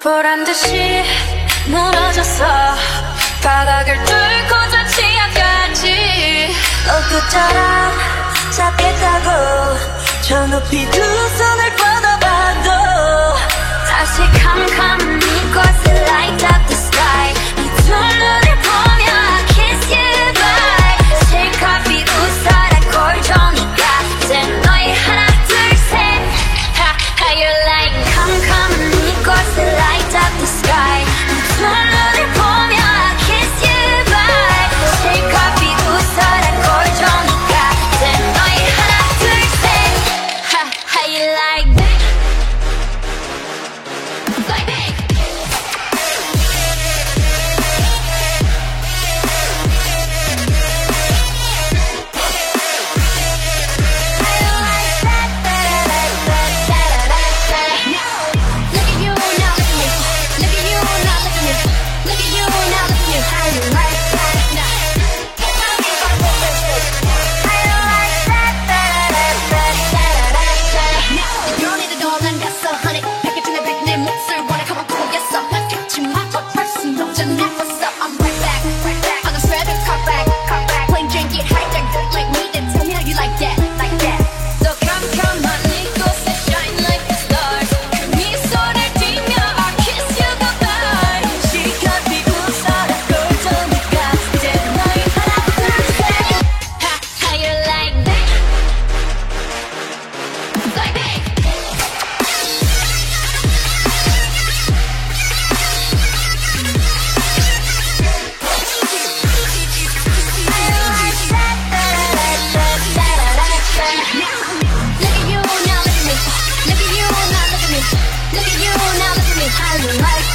보란 듯이 무너졌어. 바닥을 뚫고 저 지하까지. 엊그처럼 잡겠다고 저 높이 두 손을 뻗어봐도 다시 캄캄한 이곳을 light up the sky. 이 두 눈을 보며 I kiss you bye. 실컷 비웃어라 꼴조니까 이제 너희 하나 둘 셋. How you like 캄캄한 이곳을 light up the sky. 이 두 눈을 보며 I kiss you bye. 실컷 비웃어라 꼴조니까 이제 너희 하나 둘 셋. How you like that? Like that. Look at you now, look at me. Look at you now, look at me. How you like